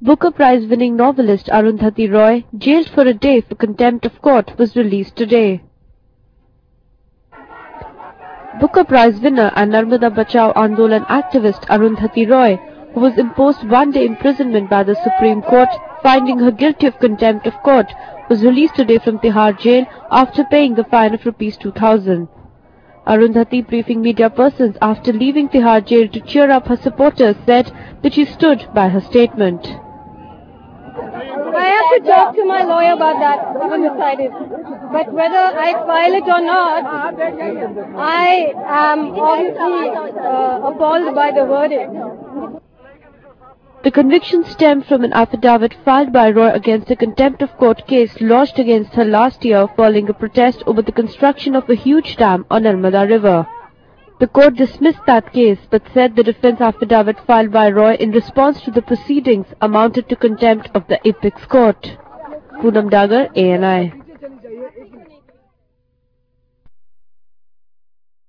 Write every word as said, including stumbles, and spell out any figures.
Booker Prize-winning novelist Arundhati Roy, jailed for a day for contempt of court, was released today. Booker Prize winner and Narmada Bachao Andolan activist Arundhati Roy, who was imposed one-day imprisonment by the Supreme Court, finding her guilty of contempt of court, was released today from Tihar jail after paying the fine of rupees two thousand. Arundhati, briefing media persons after leaving Tihar jail to cheer up her supporters, said that she stood by her statement. I have to talk to my lawyer about that, I haven't decided. But whether I file it or not, I am obviously uh, appalled by the verdict. The conviction stemmed from an affidavit filed by Roy against a contempt of court case lodged against her last year following a protest over the construction of a huge dam on Narmada River. The court dismissed that case but said the defense affidavit filed by Roy in response to the proceedings amounted to contempt of the apex court. Poonam Dagar, A N I.